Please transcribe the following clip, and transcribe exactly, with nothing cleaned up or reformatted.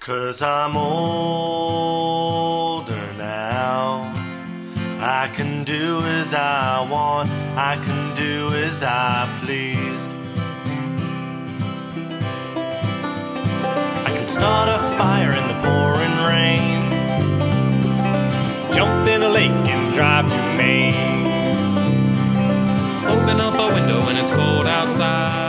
'Cause I'm older now. I can do as I want, I can do as I please. I can start a fire in the pouring rain, jump in a lake and drive to Maine. Open up a window when it's cold outside.